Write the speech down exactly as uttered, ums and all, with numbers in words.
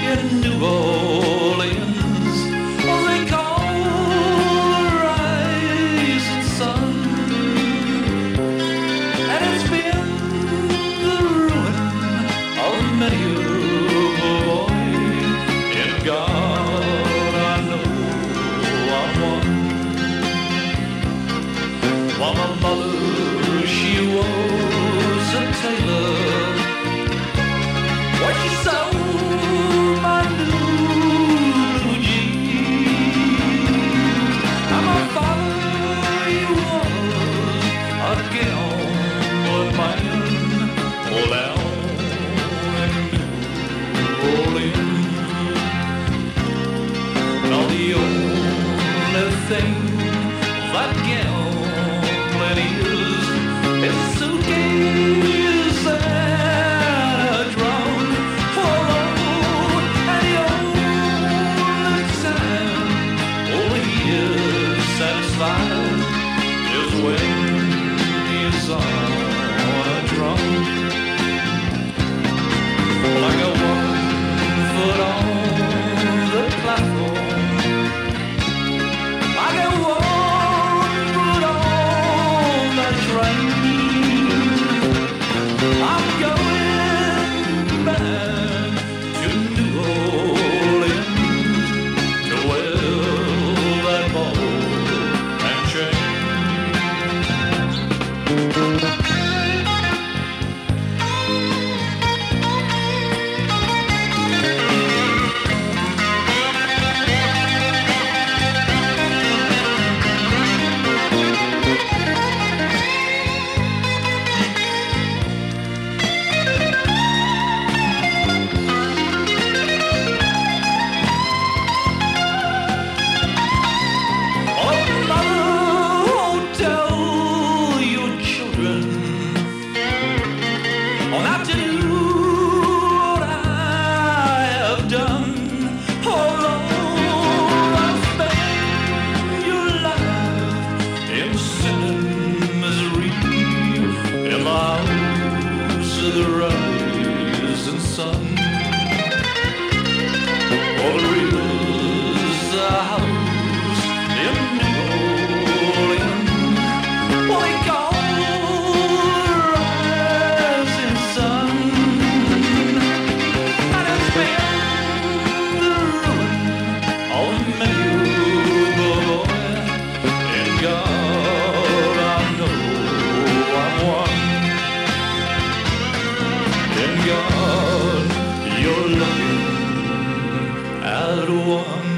in New Orleans. Oh, they call the rising sun, and it's been the ruin of many a boy. In God I know I'm one. While my mother, she was a tailor, well, she sewed my new blue jeans. And my father, he was a gambling man, all down in New Orleans. Now the only thing that gambling is is a suitcase and a drum for load. And the only time all he is satisfied is when he's on a drum. Like a one foot on the platform, I got one foot on the train. I'm going back to New Orleans to wear that ball and chain. The rising sun, all the rivers, the house in New Orleans, what they call the rising sun, and it's been the ruin of many a boy. In God I know I'm one. In God, you're looking at one.